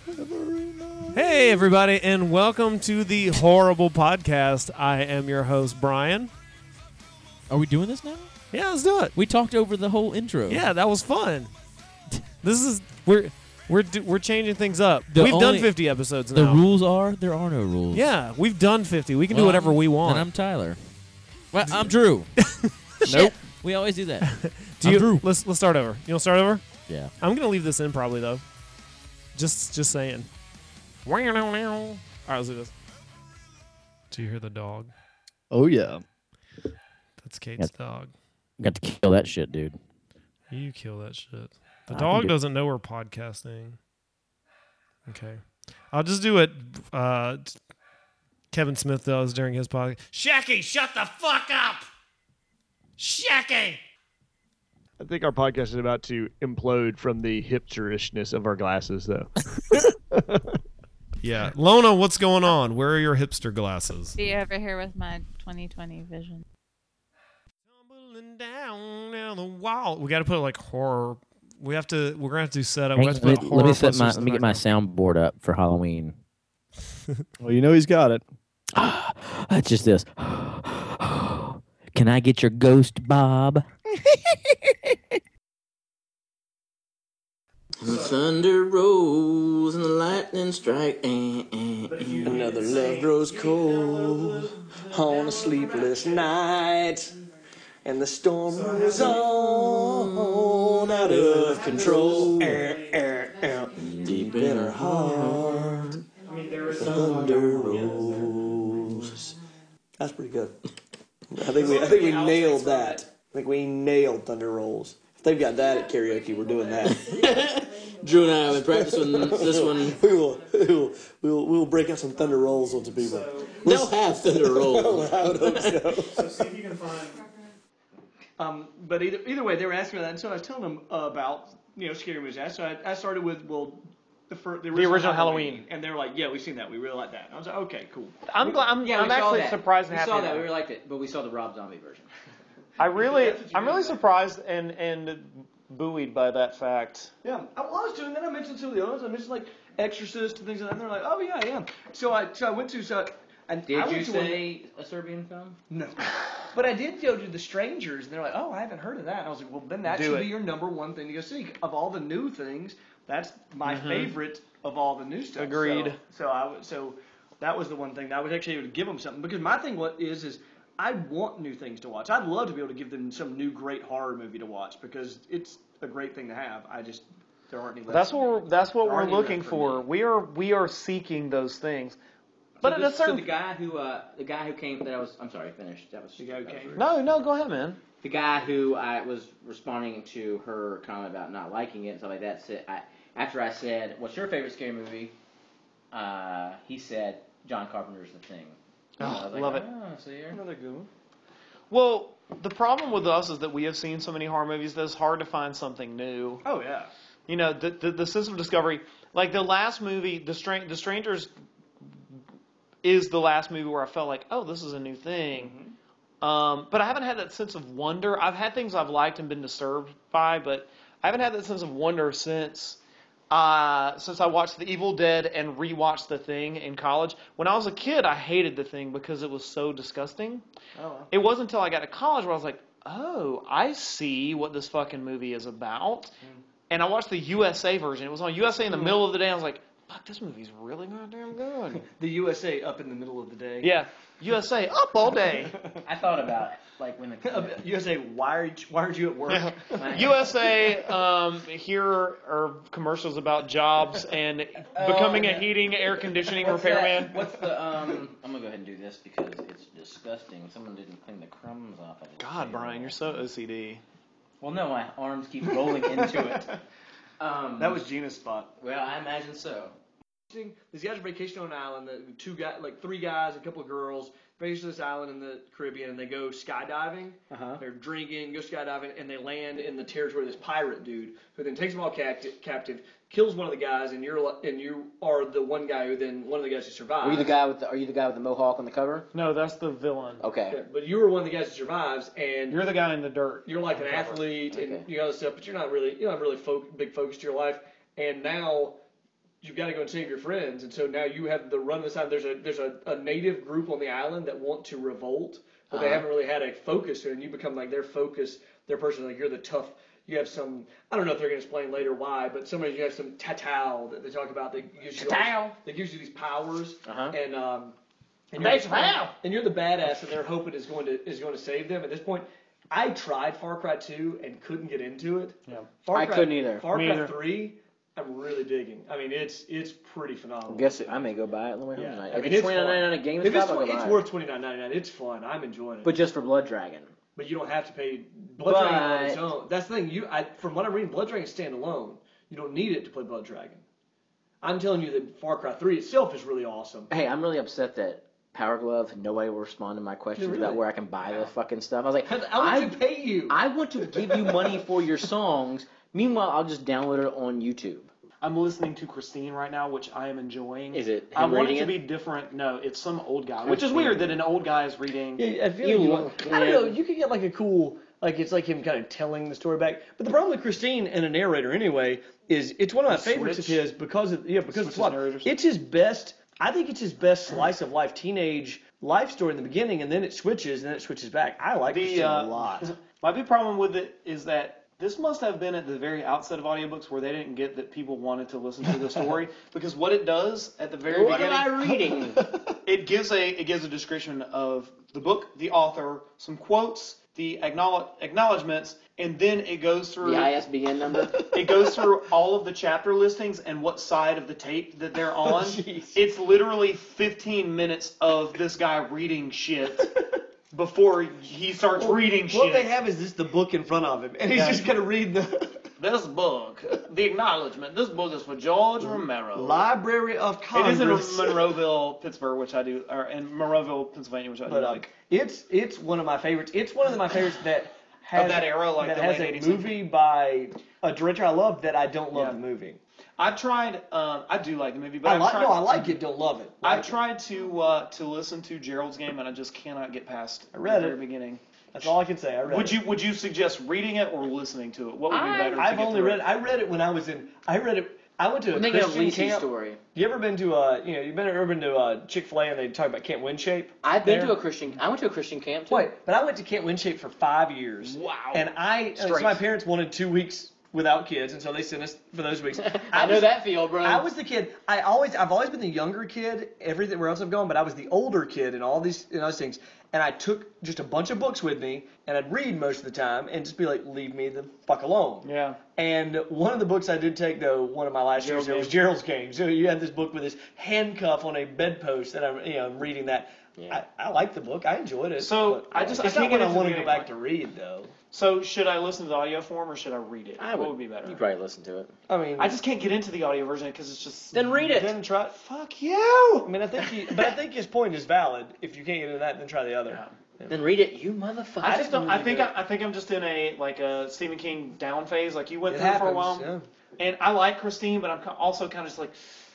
Hey, everybody, and welcome to the Horrible Podcast. I am your host, Brian. Are we doing this now? Yeah, let's do it. We talked over the whole intro. Yeah, that was fun. We're changing things up. We've done 50 episodes now. The rules are there are no rules. Yeah, we've done 50. We can do whatever we want. And I'm Tyler. Well, I'm Drew. Nope. We always do that. Drew. Let's start over. You want to start over? Yeah. I'm gonna leave this in probably though. Just saying. All right, let's do this. Do you hear the dog? Oh yeah. That's Kate's dog. Got to kill that shit, dude. You kill that shit. The dog doesn't know we're podcasting. Okay. I'll just do what Kevin Smith does during his podcast. Shacky, shut the fuck up! Shacky! I think our podcast is about to implode from the hipsterishness of our glasses, though. Yeah. Lona, what's going on? Where are your hipster glasses? Be over here with my 2020 vision. Tumbling down the wall. We got to put like horror. We're gonna have to set up. Let me get my soundboard up for Halloween. Well, you know he's got it. It's just this. Can I get your ghost, Bob? The thunder rolls and the lightning strike. Another love grows cold on a sleepless night, and the storm rolls on out of control. Deep in her heart, the thunder rolls. That's pretty good. I think we nailed that. I think we nailed Thunder Rolls. If they've got that at karaoke, we're doing that. Drew and I have been practicing this one. We will break out some Thunder Rolls onto people. They'll have Thunder Rolls. I would hope so. So see if you can find. But either way, they were asking me that, and so I was telling them about scary movies. So I started with the original Halloween, and they were like, "Yeah, we've seen that. We really like that." And I was like, "Okay, cool." I'm actually surprised and happy. We saw that. We really liked it, but we saw the Rob Zombie version. I'm really surprised and buoyed by that fact. Yeah, I was doing that. I mentioned some of the others. I mentioned like Exorcist and things like that. And they're like, "Oh yeah." So I went to Did you say a Serbian film? No. But I did go to The Strangers, and they're like, "Oh, I haven't heard of that." And I was like, "Well, then that should be your number one thing to go see. Of all the new things, that's my favorite of all the new stuff." Agreed. So that was the one thing that I was actually able to give them something, because my thing is I want new things to watch. I'd love to be able to give them some new great horror movie to watch, because it's a great thing to have. There aren't any left. That's what we're looking for. We are seeking those things. But So the guy who came I'm sorry, finished. That was the guy who came. No, go ahead, man. The guy who I was responding to her comment about not liking it and stuff like that. After I said, "What's your favorite scary movie?" He said, "John Carpenter's The Thing." Oh, love it. So another good one. Well, the problem with us is that we have seen so many horror movies that it's hard to find something new. Oh yeah. The sense of discovery, like the last movie, The Strangers, is the last movie where I felt like, oh, this is a new thing. Mm-hmm. But I haven't had that sense of wonder. I've had things I've liked and been disturbed by, but I haven't had that sense of wonder since I watched The Evil Dead and rewatched The Thing in college. When I was a kid, I hated The Thing because it was so disgusting. Oh, wow. It wasn't until I got to college where I was like, oh, I see what this fucking movie is about. Mm. And I watched the USA version. It was on USA in the middle of the day. I was like, fuck, this movie's really goddamn good. The USA up in the middle of the day. Yeah, USA up all day. I thought about when the USA, why aren't you at work? USA, here are commercials about jobs and becoming a heating, air conditioning repairman. What's the I'm gonna go ahead and do this because it's disgusting. Someone didn't clean the crumbs off. God, Brian, you're so OCD. Well, no, my arms keep rolling into it. That was Gina's spot. Well, I imagine so. These guys are vacationing on an island. Three guys, a couple of girls, vacation to this island in the Caribbean, and they go skydiving. They're drinking, go skydiving, and they land in the territory of this pirate dude, who then takes them all captive, kills one of the guys, and you are the one guy one of the guys who survives. Are you the guy with the mohawk on the cover? No, that's the villain. Okay. But you were one of the guys who survives, and you're the guy in the dirt. You're like an athlete and you got other stuff, but you're not really, big focus to your life. And now you've got to go and save your friends, and so now you have the run of the side. There's a native group on the island that want to revolt, but they haven't really had a focus, and you become like their focus, their person. Like you're the tough. You have some. I don't know if they're going to explain later why, but you have some Tatao that they talk about that gives you these powers, and you're the badass that they're hoping is going to save them. At this point, I tried Far Cry 2 and couldn't get into it. Yeah. I couldn't either. Far Cry 3, I'm really digging. I mean, it's pretty phenomenal. I may go buy it on the way home tonight. I mean, it's $29.99 at GameStop. It's worth $29.99. It's fun. I'm enjoying it. But just for Blood Dragon. But you don't have to pay Blood Dragon on its own. That's the thing. From what I'm reading, Blood Dragon standalone. You don't need it to play Blood Dragon. I'm telling you that Far Cry 3 itself is really awesome. Hey, I'm really upset that Power Glove, nobody will respond to my questions about where I can buy the fucking stuff. I was like, I want to pay you. I want to give you money for your songs. Meanwhile, I'll just download it on YouTube. I'm listening to Christine right now, which I am enjoying. Is it? I want it to be different. No, it's some old guy, which is weird that an old guy is reading. Yeah, I feel like I don't know. You could get like a cool, like it's like him kind of telling the story back. But the problem with Christine and a narrator anyway is it's one of my favorites of his because it's his best. I think it's his best slice of life teenage life story in the beginning, and then it switches back. I like Christine a lot. My big problem with it is that this must have been at the very outset of audiobooks where they didn't get that people wanted to listen to the story, because what it does at the very beginning, what am I reading? it gives a description of the book, the author, some quotes, the acknowledgments, and then it goes through the ISBN number. It goes through all of the chapter listings and what side of the tape that they're on. It's literally 15 minutes of this guy reading shit before he starts reading shit. What they have is the book in front of him, and he's just going to read this book. The acknowledgement. This book is for George Romero. Library of Congress. It is in Monroeville, Pittsburgh, which I do, or in Monroeville, Pennsylvania, which I do like. It's one of my favorites. It's one of my favorites that has of that era, like that the has late a movie by a director I love that I don't love the movie. I've tried. I do like the movie, but I like it. Don't love it. I've tried to listen to Gerald's Game, and I just cannot get past the very beginning. That's all I can say. I read it. Would you suggest reading it or listening to it? What would be better? I've only read it. I read it when I was in. I read it. I went to a Christian camp. Story. You ever been to you've ever been to Chick-fil-A and they talk about Camp Windshape? I went to a Christian camp too. Wait, but I went to Camp Windshape for 5 years. Wow. And so my parents wanted 2 weeks without kids, and so they sent us for those weeks. I know that feel, bro. I was the kid. I've always been the younger kid everywhere else I've gone, but I was the older kid in all these things. And I took just a bunch of books with me, and I'd read most of the time, and just be like, leave me the fuck alone. Yeah. And one of the books I did take, though, one of my last years, was Gerald's Game. So you had this book with this handcuff on a bedpost, and I'm reading that. Yeah. I liked the book. I enjoyed it. So it's not what I want to go back to read, though. So should I listen to the audio form or should I read it? What would be better? You'd probably listen to it. I mean, I just can't get into the audio version because it's just. Then read it. Then try. Fuck you. I mean, I think his point is valid. If you can't get into that, then try the other. Yeah. Then read it, you motherfucker. I just don't. I think I'm just in a Stephen King down phase, like you went through for a while. Yeah. And I like Christine, but I'm also kind of just like.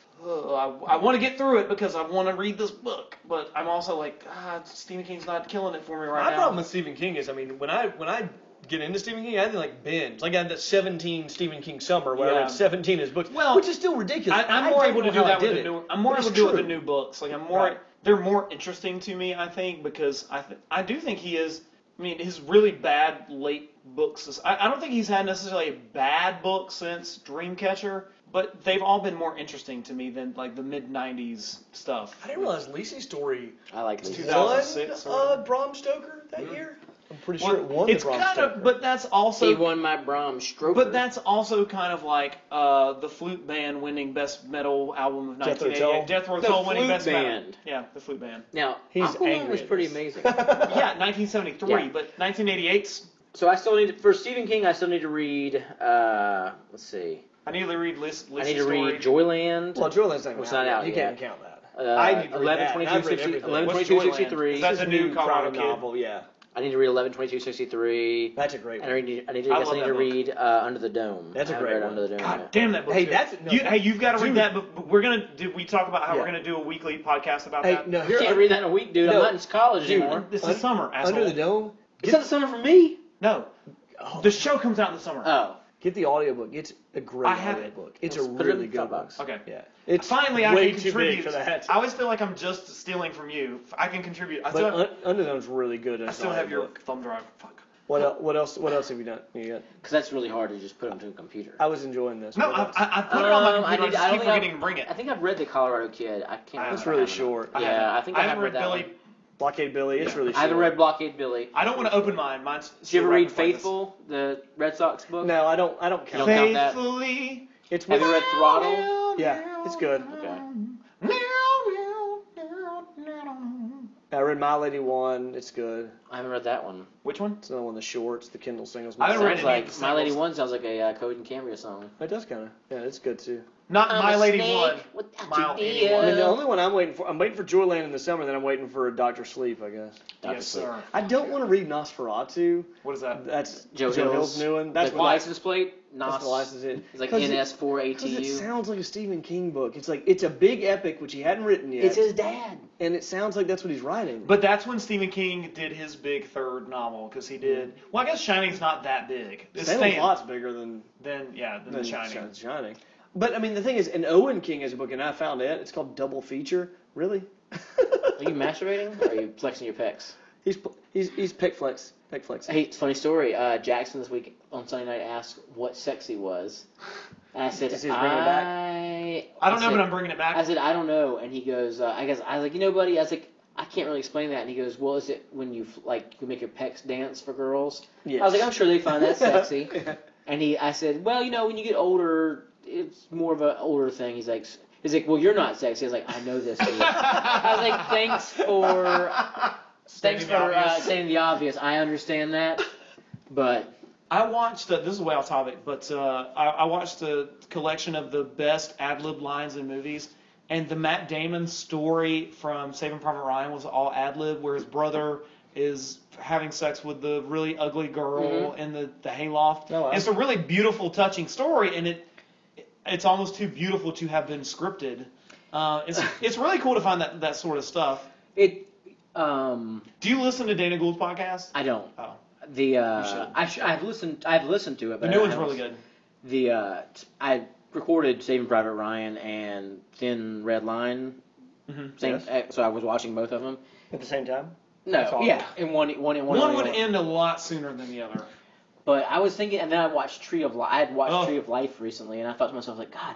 I want to get through it because I want to read this book, but I'm also like, Stephen King's not killing it for me right now. My problem with Stephen King is, I mean, when I get into Stephen King, I had to like binge. Like I had that 17 Stephen King summer where I read 17 of his books, which is still ridiculous. I'm more able to do that with the new. I'm more able to do it with the new books. Like I'm more. Right. They're more interesting to me, I think, because I do think he is. I mean, his really bad late books. I don't think he's had necessarily a bad book since Dreamcatcher. But they've all been more interesting to me than like the mid-90s stuff. I didn't realize Lacey's Story. I like Lacey's 2006 Bram Stoker that year. I'm pretty sure it won the Bram Stoker. But that's also he won my Bram Stoker. But that's also kind of like the Flute Band winning Best Metal Album of 1988. Death Row Soul winning Best Metal. Yeah, the Flute Band. Now, Aqualung was pretty amazing. Yeah, 1973, but 1988's. So I still need for Stephen King. I still need to read. Let's see. I need to read I need to read Joyland. Well, Joyland's not out You yet. can't count that. I need to read 11/22/63. That's a new Colorado novel, yeah. I need to read 11/22/63. That's a great one. I need to read Under the Dome. That's a great one. Under the Dome. God damn that book. Hey, you've got to read that. But we're gonna. Did we talk about how we're gonna do a weekly podcast about that? No, you can't read that in a week, dude. I'm not in college anymore. This is summer. Asshole. Under the Dome. It's not the summer for me. No, the show comes out in the summer. Oh. Get the audiobook. It's a great I have it. audiobook. It's a Let's put it in really good book. Dropbox. Okay. Yeah. It's Finally, I way can too contribute. big for that. I always feel like I'm just stealing from you. I can contribute. I still, But Undertone's really good. I still have your thumb drive. Fuck. What else have you done? Because that's really hard to just put onto a computer. I was enjoying this. No, What else? I put it on my computer. I I just don't keep think forgetting to bring it. I think I've read The Colorado Kid. I can't. It's remember. really I haven't. short. Yeah, I think I have haven't read that Billy. one. Blockade Billy. It's really short. I haven't read Blockade Billy. I don't want to open mine. Mine's. Did you ever still read wrapped in Faithful, the Red Sox book? No, I don't You count. don't count that? Faithfully. It's Have with, you read Throttle? yeah, it's good. Okay. I read My Lady One. It's good. I haven't read that one. Which one? It's another one of the shorts. The Kindle singles. I haven't read Sounds any of like the My Lady singles. One sounds like a Code and Cambria song. It does kind of. Yeah, it's good too. Not My Lady One. Mile I mean, the only one I'm waiting for Joyland in the summer. Then I'm waiting for Doctor Sleep, I guess. Yes, sir. I don't want to read Nosferatu. What is that? That's Joe Joe Hill's Hill's new one. That's the what license plate. That's Nos. the license. It's like 'Cause NS4ATU. Because it sounds like a Stephen King book. It's like it's a big epic which he hadn't written yet. It's his dad. and it sounds like that's what he's writing. But that's when Stephen King did his big third novel because he did. Well, I guess Shining's not that big. It's Salem's Stan. Lot's bigger than Than The Shining. Shining. But I mean, the thing is, and Owen King has a book, and I found it. It's called Double Feature. Really? Are you masturbating or are you flexing your pecs? He's pec flex. Hey, funny story. Jackson this week on Sunday night asked what sexy was. And I said, Does he bring it back? I don't know, but I'm bringing it back. I said, I don't know. And he goes, I was like, buddy, I was like, I can't really explain that. And he goes, well, is it when you make your pecs dance for girls? Yes. I was like, I'm sure they find that sexy. Yeah. And I said, well, when you get older, it's more of an older thing. He's like, well, you're not sexy. I was like, I know this, dude. I was like, thanks for stating the obvious. I understand that, but I watched, this is way off topic, but I watched a collection of the best ad-lib lines in movies, and the Matt Damon story from Saving Private Ryan was all ad-lib, where his brother is having sex with the really ugly girl in the hayloft. Oh, wow. And it's a really beautiful, touching story, and it's almost too beautiful to have been scripted. It's really cool to find that sort of stuff. Do you listen to Dana Gould's podcast? I don't. Oh. I've listened to it, but The new one's really good. I recorded Saving Private Ryan and Thin Red Line. So I was watching both of them At the same time? No, awesome. yeah, in one would end a lot sooner than the other. But I was thinking, and then I watched Tree of Life. I had watched Oh. Tree of Life recently, and I thought to myself, like, God,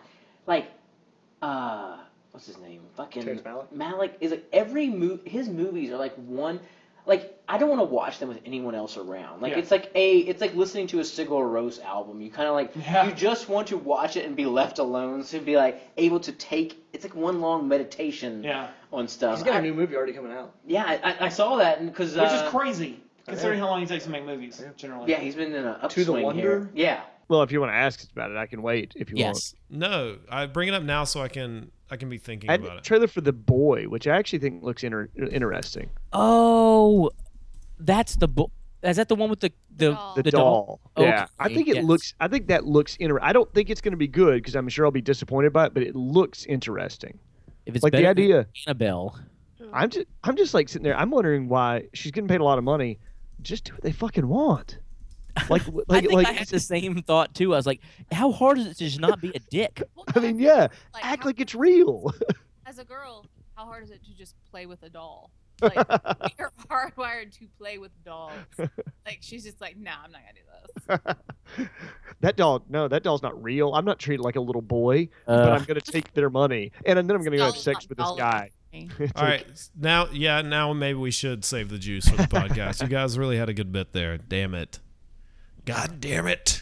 what's his name? Fucking Terrence Malick? Malick is like his movies are like one. Like, I don't want to watch them with anyone else around. Like, Yeah. it's like listening to a Sigur Rós album. You kind of you just want to watch it and be left alone, so be like able to it's like one long meditation on stuff. He's got a new movie already coming out. Yeah, I saw that because Which is crazy, considering how long he takes to make movies, generally. Yeah, he's been in an upswing To the Wonder? here. Yeah. Well, if you want to ask us about it, I can wait. If you Yes. No, I bring it up now so I can be thinking want. about it. Trailer for The Boy, which I actually think looks interesting. Oh, that's the is that the one with the doll. The doll? doll. Yeah, I Okay, think it yes. looks. I think that looks I don't think it's going to be good because I'm sure I'll be disappointed by it. But it looks interesting. If it's Like the better than idea. Annabelle. I'm just like sitting there. I'm wondering why she's getting paid a lot of money. Just do what they fucking want. Like, I think I had the same thought too. I was like, how hard is it to just not be a dick? Well, I mean, yeah, like, act how- like it's real. As a girl, how hard is it to just play with a doll? Like, you're hardwired to play with dolls. Like, she's just like, nah, I'm not gonna do this. That doll's not real. I'm not treated like a little boy, but I'm gonna take their money, and then I'm gonna go have Doll's sex not with this dollars. guy. All right, now maybe we should save the juice for the podcast. You guys really had a good bit there. Damn it. God damn it.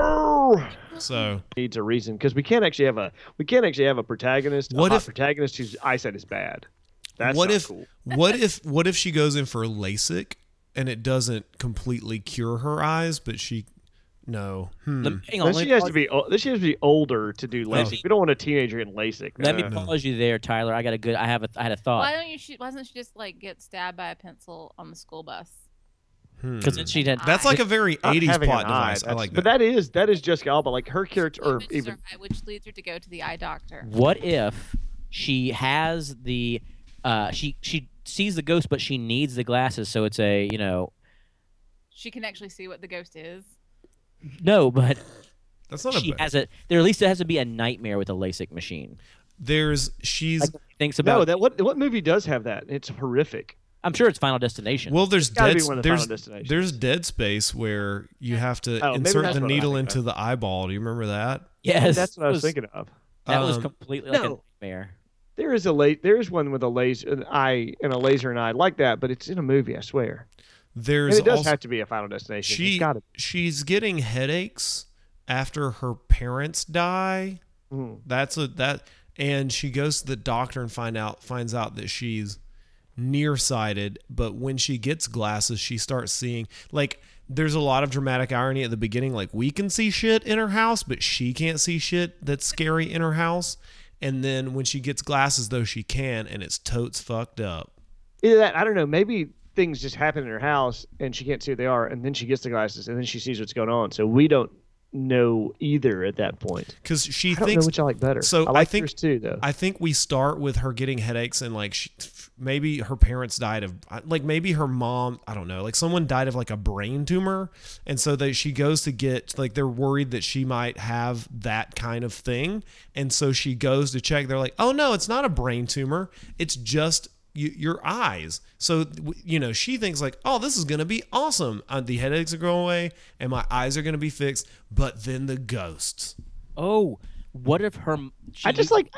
Oh! So Needs a reason because we can't actually have a protagonist. What a if- hot protagonist whose eyesight is bad? That's what not if cool. what if she goes in for LASIK and it doesn't completely cure her eyes, but she no. Hang on. Then she has to be. Then she has to be older to do LASIK. We don't want a teenager getting LASIK. Let me pause you there, Tyler. I had a thought. Why doesn't she just like get stabbed by a pencil on the school bus? Because then she'd had. That's like a very Not 80s having plot an eye, device. I that's- like But that. that is Jessica Alba. Like her character, or Damages even her eye, which leads her to go to the eye doctor. What if she has the she sees the ghost, but she needs the glasses, so it's She can actually see what the ghost is. no, but That's not she a bad. has a. There at least there has to be a nightmare with a LASIK machine. She's Like, thinks No, about. what movie does have that? It's horrific. I'm sure it's Final Destination. well. There's gotta dead. be one of the Final Destinations. There's Dead Space where you have to Oh, maybe insert that's the what I'm needle thinking into of. the eyeball. Do you remember that? yes, That's what I was that thinking of. That was Um, completely like a no. nightmare. There is one with a laser, an eye, and a laser and eye like that, but it's in a movie. I swear. There's And it does also have to be a Final Destination. It's she got to. she's getting headaches after her parents die. Mm. And she goes to the doctor and finds out that she's nearsighted, but when she gets glasses, she starts seeing, like, there's a lot of dramatic irony at the beginning, like, we can see shit in her house, but she can't see shit that's scary in her house. And then when she gets glasses, though, she can, and it's totes fucked up. Either that, I don't know. Maybe things just happen in her house and she can't see what they are, and then she gets the glasses and then she sees what's going on. So we don't know either at that point. Because she I don't thinks know which I like better. So I like think yours too, though. I think we start with her getting headaches and like maybe her parents died of, like, maybe her mom, I don't know, like someone died of like a brain tumor, and so that she goes to get, like, they're worried that she might have that kind of thing, and so she goes to check. They're like, oh no, it's not a brain tumor, it's just your eyes. So she thinks like, oh, this is gonna be awesome. The headaches are going away and my eyes are gonna be fixed. But then the ghosts. Oh, what if her? I just like.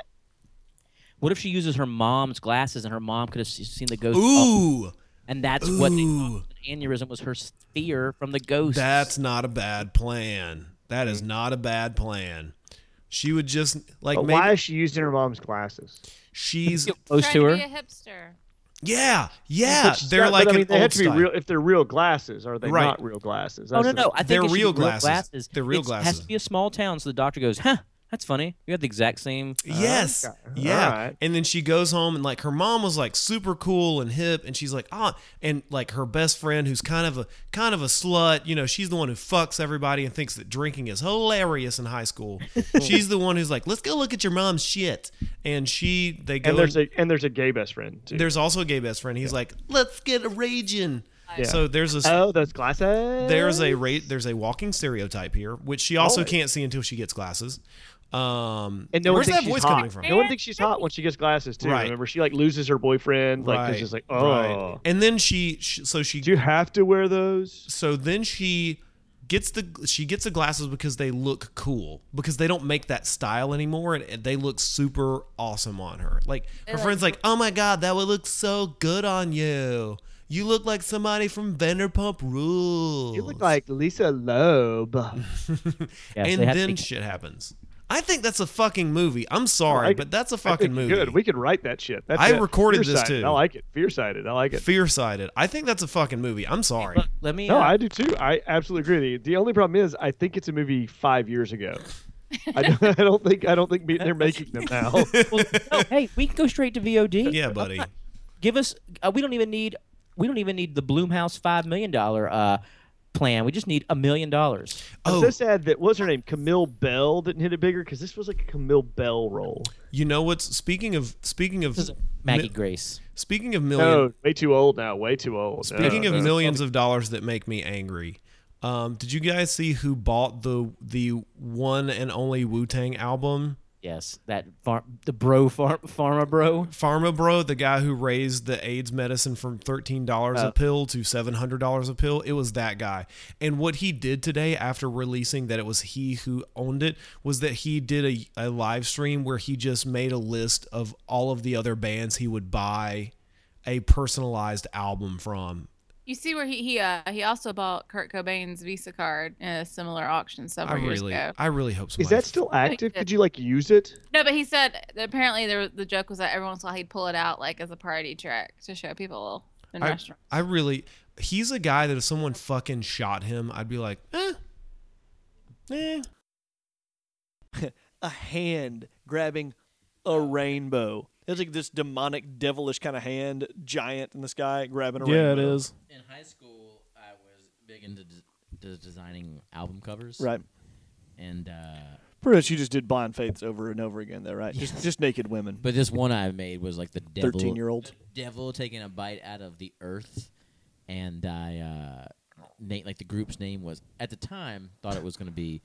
What if she uses her mom's glasses and her mom could have seen the ghost? Ooh. And that's what they Ooh. thought was an aneurysm was her fear from the ghost. That's not a bad plan. That is not a bad plan. She would just like. But maybe why is she using her mom's glasses? she's close Trying to her. be a hipster. yeah. But she's They're got- like but, I mean, an they have old to be style. real. If they're real glasses, are they Right. not real glasses? Oh That's no, the- no! I think They're it should be real glasses. They're real It has glasses. to be a small town, so the doctor goes, "Huh, that's funny. You got the exact same." Yes. Okay. Yeah. All right. And then she goes home and like her mom was like super cool and hip, and she's like, and like her best friend who's kind of a slut, she's the one who fucks everybody and thinks that drinking is hilarious in high school. She's the one who's like, let's go look at your mom's shit. And they go And there's a gay best friend too. there's also a gay best friend. He's like, let's get a raging. Yeah. So there's a Oh, those glasses. there's a walking stereotype here, which she also Oh. can't see until she gets glasses. And no one where's thinks that she's voice hot. coming from? No one thinks she's hot when she gets glasses too. Right. Remember, she like loses her boyfriend. Like, it's just like, oh, right. And then she do you have to wear those? so then she gets the glasses because they look cool, because they don't make that style anymore, and they look super awesome on her. Like her friend's like, oh my god, that would look so good on you. You look like somebody from Vanderpump Rules. You look like Lisa Loeb. And then shit happens. I think that's a fucking movie. I'm sorry, but that's a fucking movie. Good. We could write that shit. That's I recorded this Fear-sighted. too. I like it. Fear-sighted. I like it. Fear-sighted. I think that's a fucking movie. I'm sorry. Look, let me. No, I do too. I absolutely agree with you. The only problem is, I think it's a movie 5 years ago. I don't think they're making them now. well, no, hey, we can go straight to VOD. Yeah, buddy. Give us. We don't even need the Bloomhouse $5 million plan. We just need $1 million. I'm so sad that what's her name, Camille Bell, didn't hit it bigger, because this was like a Camille Bell role. You know what's speaking of Maggie Grace. Speaking of millions, No, way too old now. Way too old. Speaking of No. millions of dollars that make me angry, did you guys see who bought the one and only Wu-Tang album? Yes, that Pharma Bro, the guy who raised the AIDS medicine from $13 a pill to $700 a pill. It was that guy. And what he did today after releasing that it was he who owned it was that he did a live stream where he just made a list of all of the other bands he would buy a personalized album from. You see where he also bought Kurt Cobain's Visa card in a similar auction several years ago. I really hope so. Is that still active? Could you like use it? No, but he said that apparently the joke was that every once in a while he'd pull it out like as a party trick to show people in restaurants. He's a guy that if someone fucking shot him, I'd be like, A hand grabbing a rainbow. It's like this demonic, devilish kind of hand, giant in the sky, grabbing a rainbow. Yeah, it is. In high school, I was big into designing album covers. Right. And pretty much you just did Blind Faiths over and over again, though, right? Just naked women. But this one I made was like the devil. 13-year-old. Devil taking a bite out of the earth, and I like the group's name was at the time thought it was going to be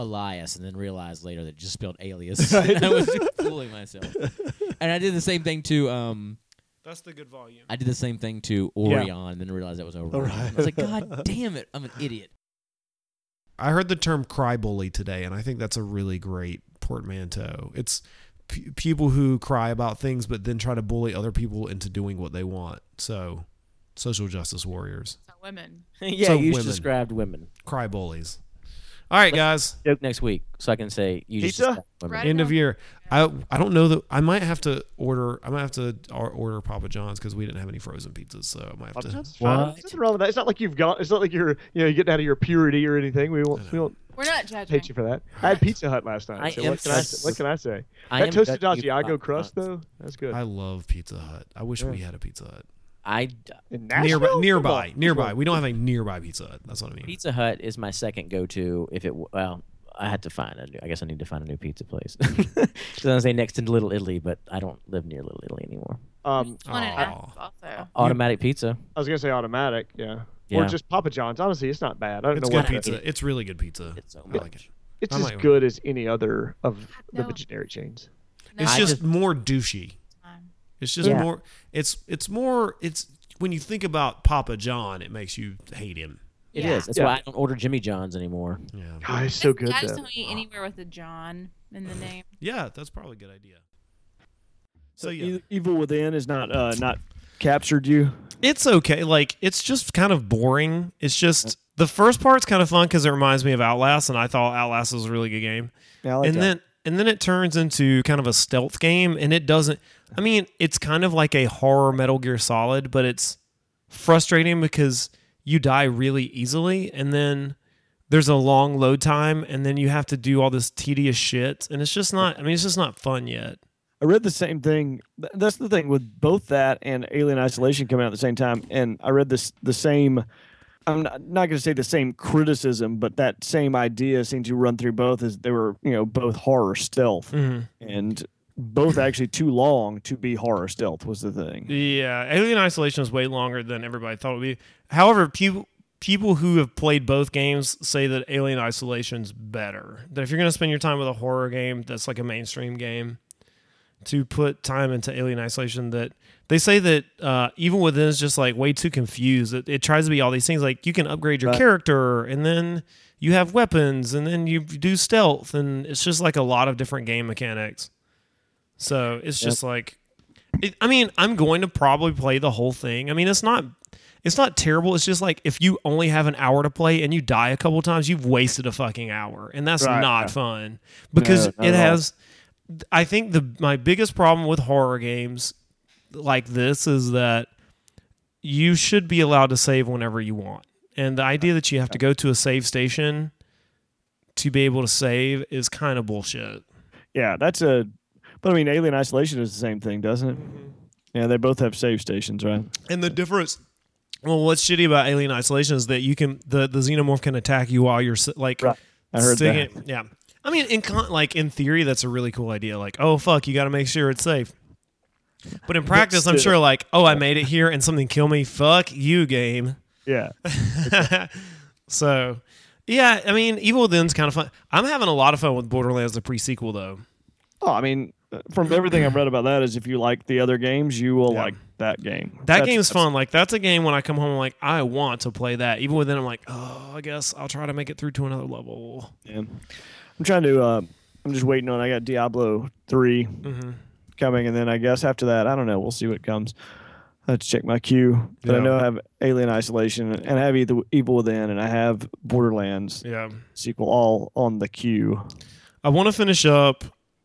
Elias, and then realized later that it just spelled alias. And I was fooling myself. And I did the same thing to That's the good volume. I did the same thing to Orion, and then realized that was Orion. I was like, God damn it, I'm an idiot. I heard the term cry bully today, and I think that's a really great portmanteau. It's people who cry about things but then try to bully other people into doing what they want. So, social justice warriors. So women. Yeah, So you women. just described women. Cry bullies. All right, guys. Joke next week, so I can say you just Pizza? described women. Right. End of year. I don't know that I might have to order. I might have to order Papa John's because we didn't have any frozen pizzas, so I might have to. That's fine. There's nothing wrong with that. It's not like you've got. It's not like you're getting out of your purity or anything. We won't We're not judging. hate you for that. I had Pizza Hut last night. I So am what can I say? I That am toasted judging you for Asiago Papa crust John's. though, that's good. I love Pizza Hut. I wish we had a Pizza Hut In Nashville? Come on. nearby. We don't have a nearby Pizza Hut. That's what I mean. Pizza Hut is my second go-to. If it I had to find a new. I guess I need to find a new pizza place. I was gonna say next to Little Italy, but I don't live near Little Italy anymore. One in Aw. Athens also. Automatic pizza. I was gonna say automatic, yeah. Yeah. Or just Papa John's. Honestly, it's not bad. I don't It's know good what pizza. It's really good pizza. It's so I like much. it. It's I as might- good as any other of the No. generic chains. It's I just just- more douchey. It's just Yeah. more. It's more. It's when you think about Papa John, it makes you hate him. It Yeah. is. That's Yeah. why I don't order Jimmy John's anymore. Yeah. God, it's so good I just though. don't eat anywhere with a John in the name. Yeah, that's probably a good idea. So yeah, Evil Within is not captured you. it's okay. Like it's just kind of boring. It's just the first part's kind of fun because it reminds me of Outlast, and I thought Outlast was a really good game. Yeah, I like that. And then it turns into kind of a stealth game, and it doesn't. I mean, it's kind of like a horror Metal Gear Solid, but it's frustrating because you die really easily, and then there's a long load time, and then you have to do all this tedious shit, and it's just not. I mean, it's just not fun yet. I read the same thing. That's the thing with both that and Alien Isolation coming out at the same time. And I read the same. I'm not going to say the same criticism, but that same idea seemed to run through both. As they were, both horror stealth, and both actually too long to be horror stealth was the thing. Yeah, Alien Isolation is way longer than everybody thought it would be. However, people who have played both games say that Alien Isolation's better. That if you're going to spend your time with a horror game that's like a mainstream game, to put time into Alien Isolation, that they say that Evil Within is just like way too confused. It tries to be all these things like you can upgrade your character, and then you have weapons, and then you do stealth, and it's just like a lot of different game mechanics. So it's just like, I mean, I'm going to probably play the whole thing. I mean, it's not terrible. It's just like if you only have an hour to play and you die a couple times, you've wasted a fucking hour, and that's not fun because it has. I think my biggest problem with horror games like this is that you should be allowed to save whenever you want. And the idea that you have to go to a save station to be able to save is kind of bullshit. Yeah, but I mean, Alien Isolation is the same thing, doesn't it? Yeah, they both have save stations, right? And the difference, well, what's shitty about Alien Isolation is that you can the xenomorph can attack you while you're like. Right. I heard that. Yeah. I mean, in theory, that's a really cool idea. Like, oh fuck, you got to make sure it's safe. But in practice, I'm sure like, oh, I made it here and something killed me. Fuck you, game. Yeah. So, yeah, I mean, Evil Within's kind of fun. I'm having a lot of fun with Borderlands, the pre-sequel, though. Oh, I mean, from everything I've read about that, is if you like the other games, you will like that game. That game's fun. Like, that's a game when I come home, I'm like, I want to play that. Even Within, I'm like, oh, I guess I'll try to make it through to another level. Yeah. I'm trying to. I'm just waiting on. I got Diablo 3 coming, and then I guess after that, I don't know. We'll see what comes. I have to check my queue, but I know I have Alien Isolation, and I have Evil Within, and I have Borderlands sequel all on the queue. I want to finish up.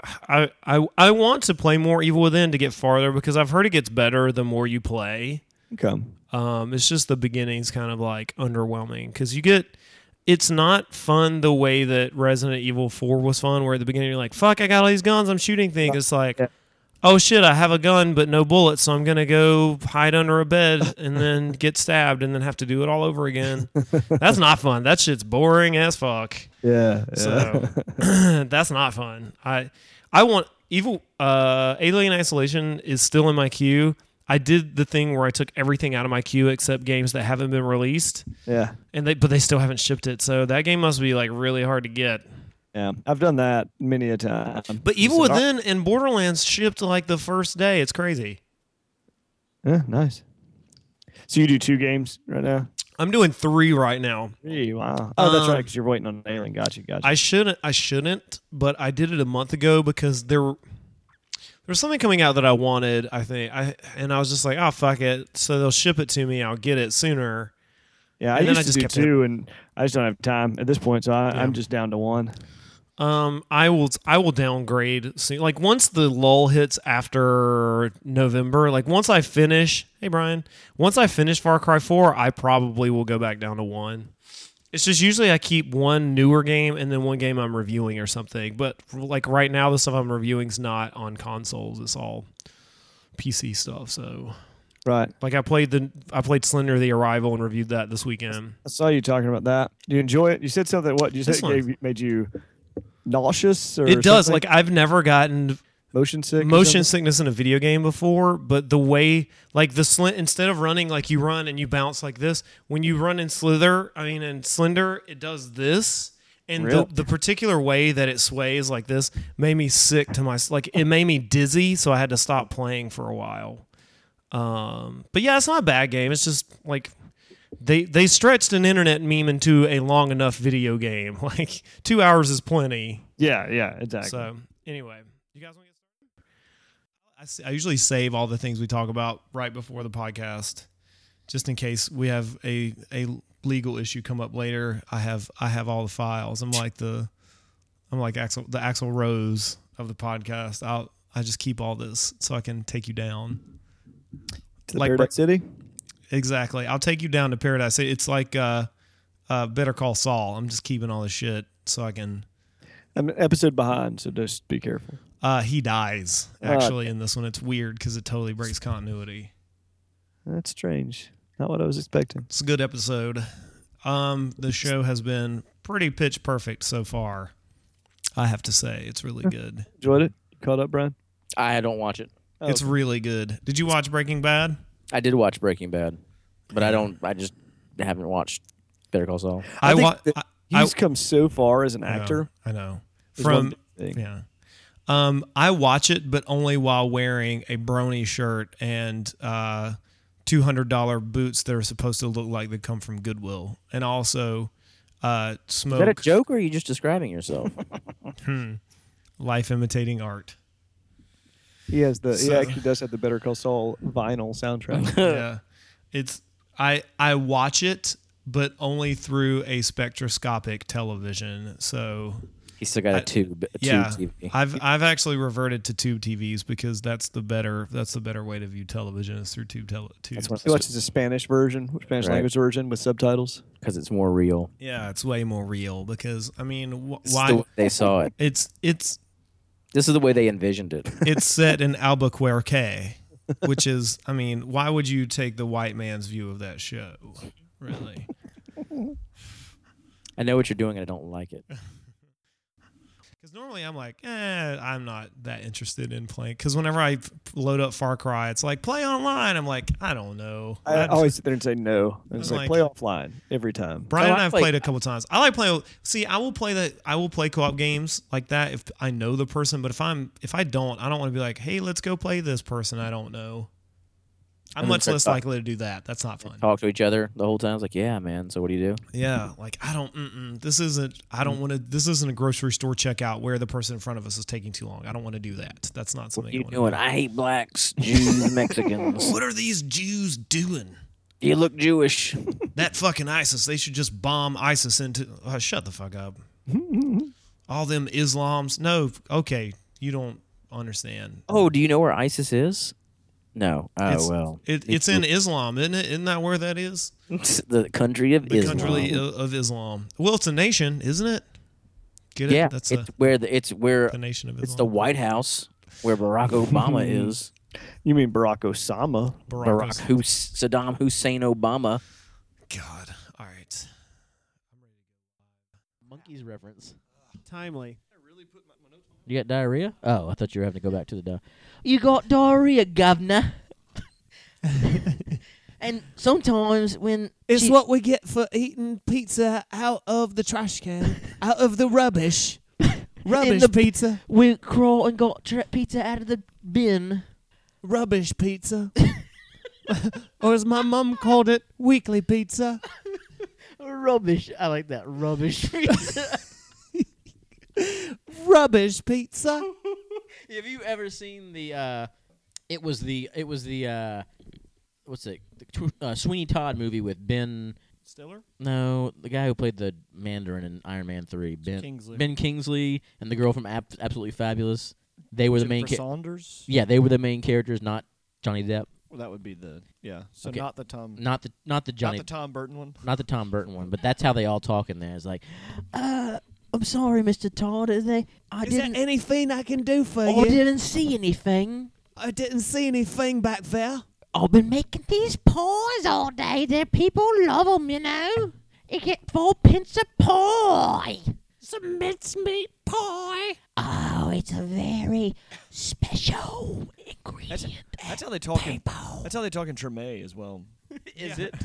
I want to play more Evil Within to get farther because I've heard it gets better the more you play. Okay. It's just the beginning's kind of like underwhelming because it's not fun the way that Resident Evil 4 was fun, where at the beginning you're like, fuck, I got all these guns, I'm shooting things. It's like, oh shit, I have a gun but no bullets, so I'm going to go hide under a bed and then get stabbed and then have to do it all over again. That's not fun. That shit's boring as fuck. Yeah. So that's not fun. I want Alien Isolation is still in my queue. I did the thing where I took everything out of my queue except games that haven't been released. Yeah. But they still haven't shipped it. So that game must be like really hard to get. Yeah, I've done that many a time. But Evil Just- Within and Borderlands shipped like the first day. It's crazy. Yeah, nice. So you do 2 games right now? I'm doing 3 right now. 3, wow. Oh, that's right, Um, because you're waiting on Alien. Gotcha. I shouldn't, but I did it a month ago because there's something coming out that I wanted, I think. And I was just like, oh, fuck it. So they'll ship it to me. I'll get it sooner. Yeah, I And then used I to just do kept 2, and I just don't have time at this point, so I'm just down to 1. I will downgrade soon. Like once the lull hits after November, like once I finish, hey Brian, once I finish Far Cry 4, I probably will go back down to 1. It's just usually I keep one newer game and then one game I'm reviewing or something. But like right now, the stuff I'm reviewing is not on consoles. It's all PC stuff. So Right. like I played Slender: The Arrival and reviewed that this weekend. I saw you talking about that. Do you enjoy it? You said something. What you said This one. made you nauseous, or It does. something? Like I've never gotten motion sick. or motion something? sickness in a video game before, but the way like instead of running like you run and you bounce like this, when you run in Slender, it does this. And Really? the particular way that it sways like this made me sick to my like it made me dizzy, so I had to stop playing for a while. But yeah, it's not a bad game. It's just like they stretched an internet meme into a long enough video game. Like 2 hours is plenty. Yeah, exactly. So anyway, you guys want to get started? I usually save all the things we talk about right before the podcast, just in case we have a legal issue come up later. I have all the files. I'm like the Axl Rose of the podcast. I just keep all this so I can take you down To the Paradise City. Exactly. I'll take you down to Paradise City. It's like Better Call Saul. I'm just keeping all this shit so I can. I'm an episode behind, so just be careful. He dies actually in this one. It's weird because it totally breaks continuity. That's strange. Not what I was expecting. It's a good episode. The show has been pretty pitch perfect so far. I have to say, it's really good. Enjoyed it? You caught up, Brian? I don't watch it. Oh, It's okay. really good. Did you watch Breaking Bad? I did watch Breaking Bad, but I just haven't watched Better Call Saul. I think that he's come so far as an actor. I know. is From one thing. yeah. I watch it, but only while wearing a Brony shirt and $200 boots that are supposed to look like they come from Goodwill, and also smoke. Is that a joke, or are you just describing yourself? Life imitating art. He has he So- actually does have the Better Call Saul vinyl soundtrack. Yeah, it's I watch it, but only through a spectroscopic television. So He's still got a tube yeah, TV. I've actually reverted to tube TVs because that's the better way to view television is through tubes. He watches the Spanish version, Spanish Right. language version with subtitles. Because it's more real. Yeah, it's way more real because I mean, This is why the way they saw it. It's This is the way they envisioned it. it's set in Albuquerque, which is I mean, why would you take the white man's view of that show? Really? I know what you're doing, and I don't like it. Because normally I'm like, I'm not that interested in playing. Because whenever I load up Far Cry, it's like, play online. I'm like, I don't know. I always sit there and say no. And it's I'm like, like- play offline every time. Brian So and I I've play- played a couple times. I like playing. See, I will play co-op games like that if I know the person. But if I don't want to be like, hey, let's go play this person I don't know. I'm And then much start less talk- likely to do that. That's not fun. Talk to each other the whole time. It's like, yeah, man. So what do you do? Yeah, like I don't. This isn't. I don't want to. This isn't a grocery store checkout where the person in front of us is taking too long. I don't want to do that. That's not What something. are you I wanna doing? do. I hate blacks, Jews, Mexicans. What are these Jews doing? You look Jewish. That fucking ISIS. They should just bomb ISIS into. Shut the fuck up. All them Islams. No. Okay. You don't understand. Oh, do you know where ISIS is? No. Oh, It's- well. It's in Islam, isn't it? Isn't that where that is? the country of The Islam. country of Islam. Well, it's a nation, isn't it? Get it? Yeah, That's it's where the nation of Islam. it's the White House where Barack Obama is. You mean Barack Osama? Saddam Hussein Obama. God. All right. Monkeys reference. Timely. You got diarrhea? Oh, I thought you were having to go back to the diarrhea. You got diarrhea, governor. And sometimes when It's what we get for eating pizza out of the trash can, out of the rubbish. Rubbish pizza. We crawled and got pizza out of the bin. Rubbish pizza. Or as my mum called it, weekly pizza. Rubbish. I like that. Rubbish pizza. Rubbish pizza. Have you ever seen the? It was the. What's it? The Sweeney Todd movie with Ben Stiller? No, the guy who played the Mandarin in Iron Man 3. Kingsley. Ben Kingsley and the girl from Absolutely Fabulous. They were the main. Saunders. Yeah, they were the main characters, not Johnny Depp. Well, that would be the So Okay. not the Tom. Not the Johnny. Not the Tom Burton one. Not the Tom Burton one, but that's how they all talk in there. It's like, I'm sorry, Mr. Todd. Is there anything I can do for I didn't see anything. I didn't see anything back there. I've been making these pies all day. There, people love them, you know. You get 4 pence a pie. It's a mincemeat pie. Oh, it's a very special ingredient. That's how they talk. That's how they talk in Treme as well. Is it?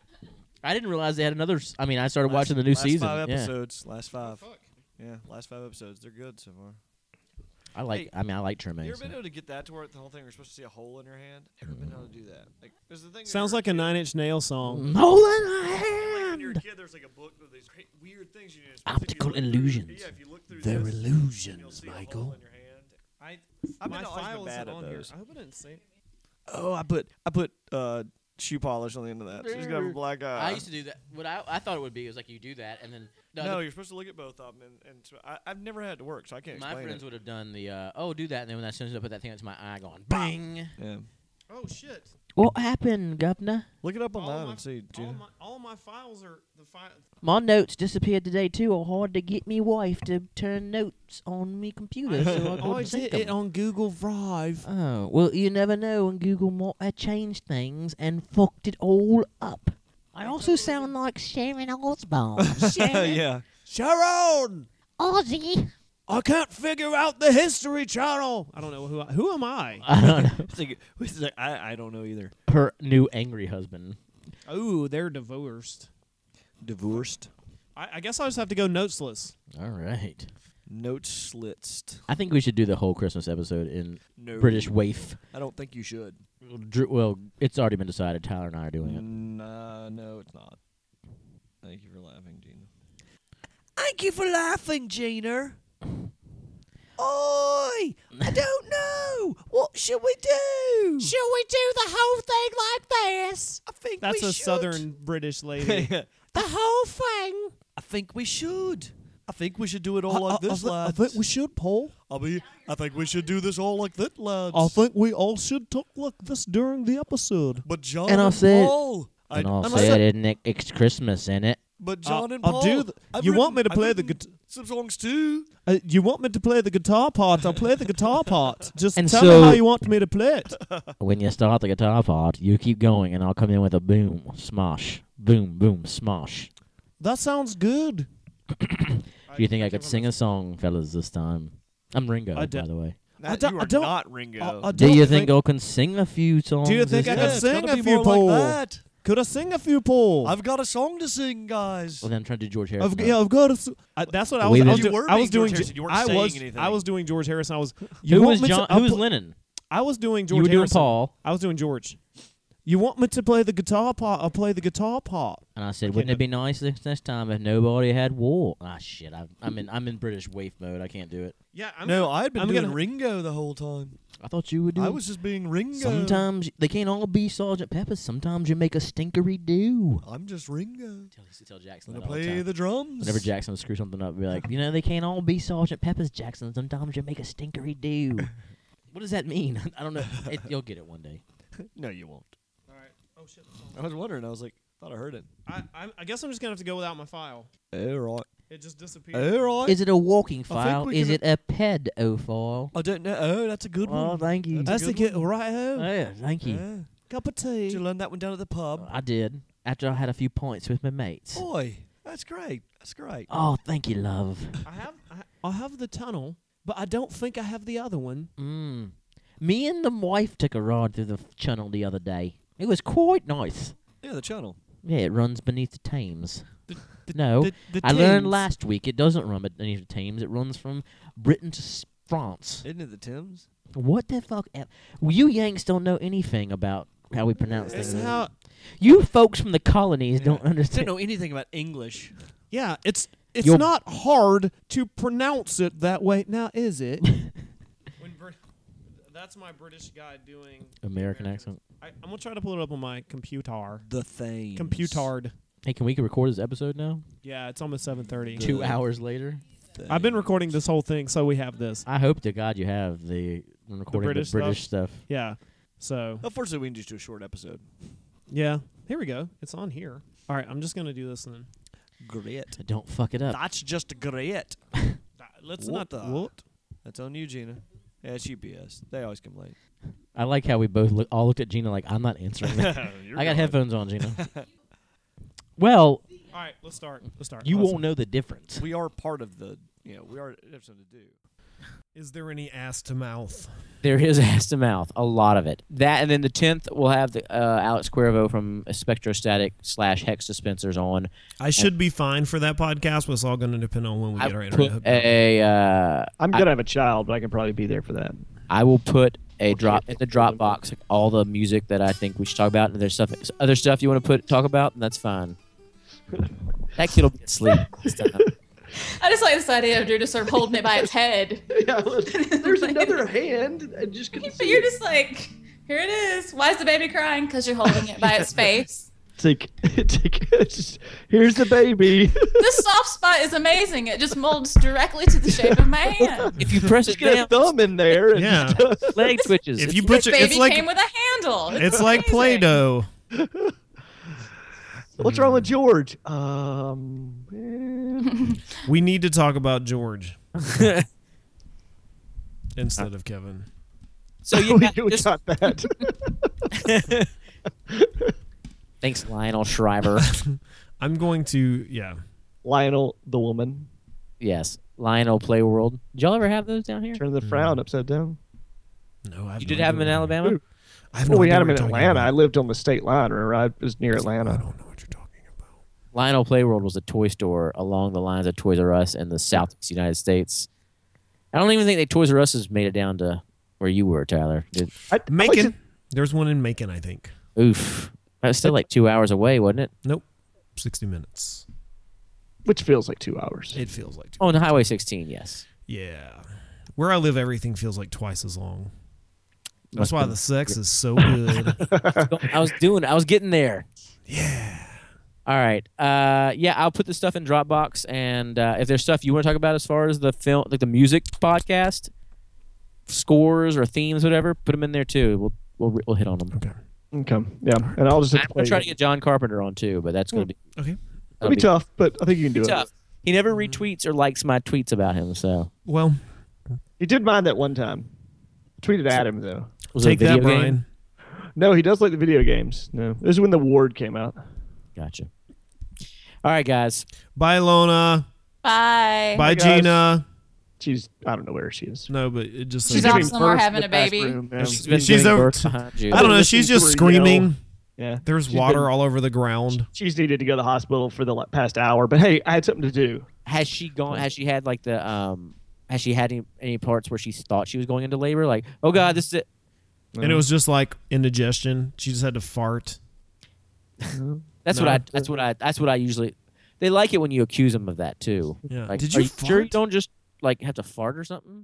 I didn't realize they had another. I started watching the new season. Last 5 Yeah. episodes. Last 5. Yeah, last 5 episodes. They're good so far. I like. Hey, I like Treme. You ever so. been able to get that to where the whole thing you're supposed to see a hole in your hand? Ever been able to do that? Like, there's the thing. Sounds like a Nine Inch Nails song. Hole in my When hand. you're a kid, there's like a book with these weird things you do. Optical illusions. Yeah, if you look through They're this, illusions, you'll see a Michael. hole in your hand. I've been my always been files bad are at on here. those. I hope I didn't see it. Oh, I put shoe polish on the end of that. So she's got a black eye. I used to do that. What I thought it would be was like you do that and then No, you're supposed to look at both of them, and so I've never had it to work, so I can't my explain friends it. would have done the do that, and then when as soon as I put that thing into my eye, going bang. Yeah. Oh shit! What happened, Governor? Look it up All online my- and see, Gina. All my files are the file. My notes disappeared today too. Or hard to get me wife to turn notes on me computer, so I I couldn't did sync it 'em. on Google Drive. Oh well, you never know when Google might have changed things and fucked it all up. I also sound like Sharon Osbourne. Yeah. Sharon, Ozzy. I can't figure out the History Channel. I don't know who am I? I don't know. It's like, I don't know either. Her new angry husband. Oh, they're divorced. Divorced. I guess I'll just have to go notesless. All right. Notes slitzed. I think we should do the whole Christmas episode in No. British waif. I don't think you should. Well, it's already been decided. Tyler and I are doing it. No, it's not. Thank you for laughing, Gina. Thank you for laughing, Gina. Oi! I don't know. What should we do? Should we do the whole thing like this? I think That's we a should. southern British lady. The whole thing? I think we should. I think we should do it all like this, I lads. think we should, Paul. I think we should do this all like that, lads. I think we all should talk like this during the episode. But John And I and said- Paul. And I'll I say said- it it's Christmas, innit? But John and I'll Paul. do you want me to play the guitar? some songs too? You want me to play the guitar part? I'll play the guitar part. Just And tell so- me how you want me to play it. When you start the guitar part, you keep going, and I'll come in with a boom, smosh. Boom, boom, smosh. That sounds good. Do you think I could sing a song, fellas, this time? I'm Ringo, I by don't- the way. I don't- you I are don't- not Ringo. I Do don't you think I can sing a few songs? Do you think this I time? can it's sing gotta a be few, more Paul? like that. Could I sing a few, Paul? I've got a song to sing, guys. Well, then I'm trying to do George Harrison. I've got to. That's what I Wait was. a I was, minute. do- You were I was being doing. George Harrison. You weren't I saying was. anything. I was doing George Harrison. I was. Who want was me to- John? I'll Who was put- Lennon? I was doing George You were doing Harrison. Paul. I was doing George. You want me to play the guitar part? I'll play the guitar part. And I said, wouldn't it be nice this time if nobody had war? Ah, shit. I'm in British waif mode. I can't do it. Yeah. No, I had been I'm doing gonna- Ringo the whole time. I thought you would do I it. was just being Ringo. Sometimes they can't all be Sergeant Pepper's. Sometimes you make a stinkery do. I'm just Ringo. Tell Jackson I'm that gonna all the play time. the drums. Whenever Jackson would screw something up, be like, they can't all be Sergeant Pepper's, Jackson. Sometimes you make a stinkery do. What does that mean? I don't know. You'll get it one day. No, you won't. All right. Oh shit. I was wondering. I was like, thought I heard it. I guess I'm just gonna have to go without my file. Right. It just disappeared. Right. Is it a walking think file? we Is can- it a pedo file? I don't know. Oh, that's a good Oh, one. thank you. That's That's a the good get right home. Yeah, thank you. Yeah. Cup of Did you tea. learn that one down at the pub? I did. After I had a few points with my mates. Boy, that's great. That's great. Oh, thank you, love. I have the tunnel, but I don't think I have the other one. Me and the wife took a ride through the channel the other day. It was quite nice. Yeah, the channel. Yeah, it runs beneath the Thames. No, I learned last week it doesn't run beneath the Thames. It runs from Britain to France. Isn't it the Thames? What the fuck? Well, you Yanks don't know anything about how we pronounce It's things. how. You folks from the colonies don't understand. Don't know anything about English. Yeah, it's You'll- not hard to pronounce it that way. Now, is it? That's my British guy doing American accent. I'm gonna try to pull it up on my computer. The Thames. Computard. Hey, can we record this episode now? Yeah, it's almost 7:30. 2 hours later. I've been recording this whole thing, so we have this. I hope to God you have the recording British the British stuff. Yeah. So. Unfortunately, we can just do a short episode. Yeah. Here we go. It's on here. All right. I'm just gonna do this then. Great. Don't fuck it up. That's just great. Let's What not. the- What? That's on you, Gina. Yeah, it's UPS. They always come late. I like how we both all looked at Gina like, I'm not answering that. I got headphones on, Gina. Well, All right. Let's start. you Listen. won't know the difference. We are part of the, we are have something to do. Is there any ass to mouth? There is ass to mouth, a lot of it. That, and then the 10th, we'll have the Alex Cuervo from Spectrostatic/Hex Dispensers on. I should be fine for that podcast, but it's all going to depend on when we get our internet Put hooked up. I'm gonna have a child, but I can probably be there for that. I will put a drop in the Dropbox, like, all the music that I think we should talk about, and there's other stuff you want to talk about, and that's fine. That kid will be asleep this time. I just like this idea of Drew just sort of holding it by its head. Yeah, there's another hand. I just couldn't But see you're it. just like, here it is. Why is the baby crying? Because you're holding it by its face. Here's the baby. This soft spot is amazing. It just molds directly to the shape of my hand. If you press it Get a down, thumb in there. And Yeah. leg twitches. If you put This your, baby it's like came with a handle. it's like amazing. Play-Doh. What's wrong with George? We need to talk about George instead of Kevin. So you got we just- got that. Thanks, Lionel Shriver. I'm going to, yeah. Lionel, the woman. Yes, Lionel Playworld. Did y'all ever have those down here? Turn the frown upside down. No, I have You no did have them in idea. Alabama? I have Well, no we idea had him what in you're talking Atlanta. I about. lived on the state line. Remember, I was near I Atlanta. don't know what you're talking about. Lionel Playworld was a toy store along the lines of Toys R Us in the Southeast United States. I don't even think that Toys R Us has made it down to where you were, Tyler. Macon. There's one in Macon, I think. Oof. That was still like 2 hours away, wasn't it? Nope. 60 minutes. Which feels like 2 hours. It feels like Oh, on the Highway 16, yes. Yeah. Where I live, everything feels like twice as long. That's Must why be- the sex is so good. I was getting there. Yeah. All right. Yeah, I'll put the stuff in Dropbox, and if there's stuff you want to talk about as far as the film, like the music podcast, scores or themes, whatever, put them in there too. We'll hit on them. Okay. Okay. Yeah. And I'll just I'm gonna try to get John Carpenter on too, but that's gonna be Okay. It'll be tough, but I think you can do tough. it. He never retweets or likes my tweets about him, so Well, He did mind that one time. Tweeted at him though. was it a take that, video game? Brian. No, he does like the video games. No, this is when the Ward came out. Gotcha. All right, guys. Bye, Lona. Bye. Bye, guys. Gina. She's I don't know where she is. No, but it just She's says- off somewhere birth in having the a baby. bathroom, yeah. She's been She's giving over- birth behind you. I don't know. listening She's just to her yell. screaming. Yeah. There's She's water been- all over the ground. She's needed to go to the hospital for the past hour, but hey, I had something to do. Has she gone? Has she had like the Has she had any parts where she thought she was going into labor? Like, oh God, this is it. And it was just like indigestion. She just had to fart. That's No. what I usually. They like it when you accuse them of that too. Yeah. Like, Did are you sure you fart? don't just like have to fart or something?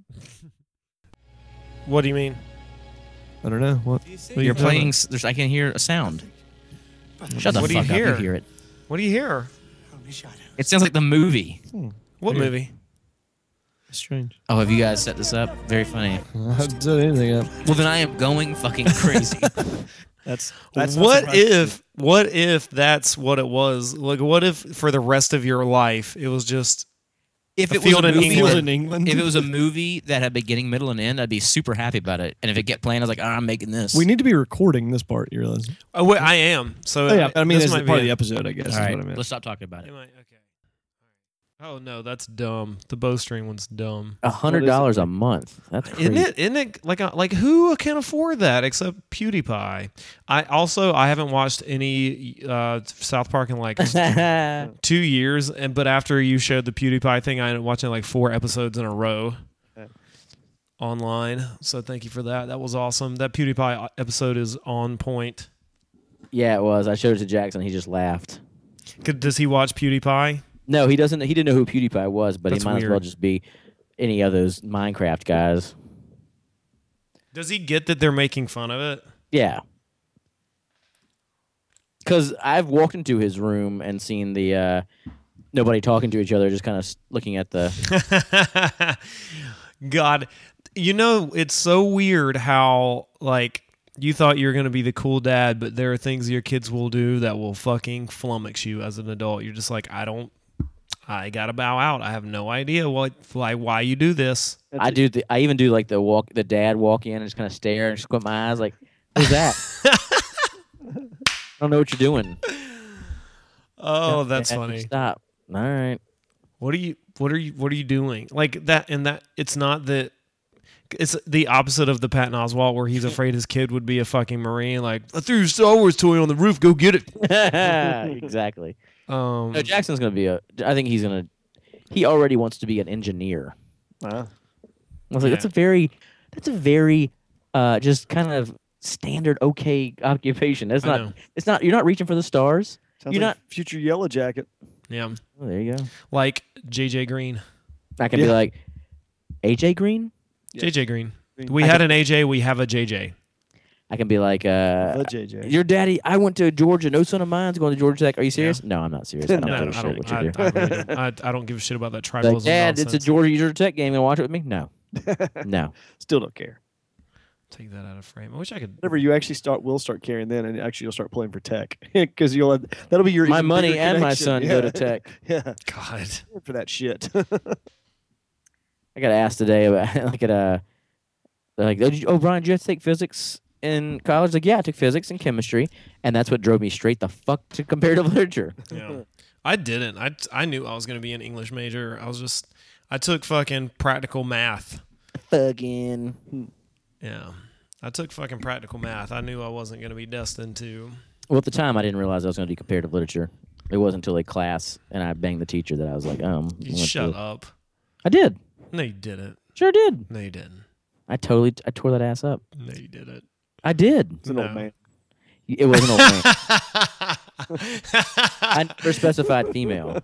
What do you mean? I don't know. What? You're playing. I can hear a sound. Shut the What do you fuck up. hear? You hear it. What do you hear? It sounds like the movie. What movie? Strange. Oh, have you guys set this up? Very funny. I haven't done anything up. Well, then I am going fucking crazy. That's What if that's what it was? Like, what if for the rest of your life it was just If a it was field a in movie, England? in England. if it was a movie that had beginning, middle, and end, I'd be super happy about it. And if it kept playing, I was like, oh, I'm making this. We need to be recording this part. You realize? Oh, wait, I am. So Oh, yeah. I mean, this it's might part of be the it. episode, I guess. All is right, what I meant. let's stop talking about it. It might- okay. Oh no, that's dumb. The bowstring one's dumb. $100 a month. That's crazy. Isn't it like who can afford that except PewDiePie? I haven't watched any South Park in like 2 years, but after you showed the PewDiePie thing, I ended up watching like 4 episodes in a row online. So thank you for that. That was awesome. That PewDiePie episode is on point. Yeah, it was. I showed it to Jackson. He just laughed. Does he watch PewDiePie? No, he doesn't. He didn't know who PewDiePie was, but That's he might as well weird. just be any of those Minecraft guys. Does he get that they're making fun of it? Yeah. Because I've walked into his room and seen the nobody talking to each other, just kind of looking at the... God, it's so weird how, like, you thought you were going to be the cool dad, but there are things your kids will do that will fucking flummox you as an adult. You're just like, I got to bow out. I have no idea why you do this. I even do like the dad walk in and just kind of stare and squint my eyes like, who's that? I don't know what you're doing. Oh, that's funny. Stop. All right. What are you doing? Like that, and that it's not that. It's the opposite of the Patton Oswalt where he's afraid his kid would be a fucking Marine. Like, I threw your Star Wars toy on the roof. Go get it. Exactly. No, Jackson's going to be I think he already wants to be an engineer. Wow. I was like, that's a very just kind of standard okay occupation. It's not, you're not reaching for the stars. Sounds like future Yellow Jacket. Yeah. Oh, there you go. Like JJ Green. I can be like, AJ Green? JJ Green. We had an AJ, we have a JJ. I can be like, JJ. Your daddy, I went to Georgia. No son of mine's going to Georgia Tech. Are you serious? Yeah. No, I'm not serious. I don't give a shit what you do. I don't give a shit about that tribalism. Like, Dad, nonsense. it's a Georgia Tech game. You want to watch it with me? No. No. Still don't care. Take that out of frame. I wish I could. Whenever you actually will start carrying then, and actually you'll start playing for Tech because that'll be your my even money bigger and my connection. son go to Tech. Yeah. God. For that shit. I got asked today about oh Brian, did you have to take physics in college? Like, yeah, I took physics and chemistry, and that's what drove me straight the fuck to comparative literature. Yeah. I didn't. I knew I was going to be an English major. I took fucking practical math. Fucking. Yeah. I took fucking practical math. I knew I wasn't going to be destined to. Well, at the time, I didn't realize I was going to do comparative literature. It wasn't until a class, and I banged the teacher that I was like, You shut up. I did. No, you didn't. Sure did. No, you didn't. I tore that ass up. No, you didn't. I did. It's an old man. It was an old man. I never specified female.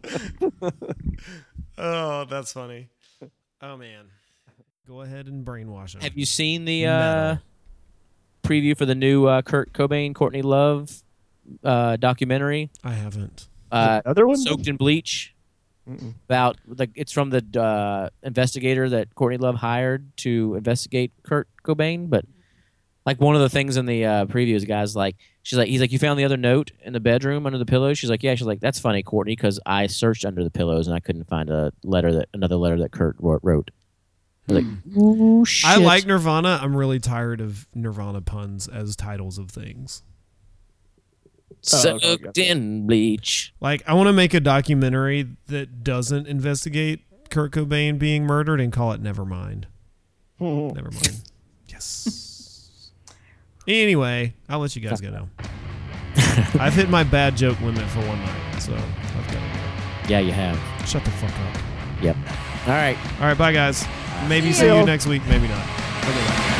Oh, that's funny. Oh, man. Go ahead and brainwash him. Have you seen the preview for the new Kurt Cobain, Courtney Love documentary? I haven't. Another one? Soaked in Bleach. About it's from the investigator that Courtney Love hired to investigate Kurt Cobain, but like one of the things in the preview is guys like he's like, you found the other note in the bedroom under the pillow? She's like, yeah. She's like, that's funny, Courtney, because I searched under the pillows and I couldn't find another letter that Kurt wrote. I was like, ooh, shit. I like Nirvana. I'm really tired of Nirvana puns as titles of things. Soaked in bleach. Like, I want to make a documentary that doesn't investigate Kurt Cobain being murdered and call it Nevermind. Nevermind. Yes. Anyway, I'll let you guys go now. I've hit my bad joke limit for one night, so I've got to go. Yeah, you have. Shut the fuck up. Yep. All right. All right, bye, guys. Maybe see you next week, maybe not. Okay, bye.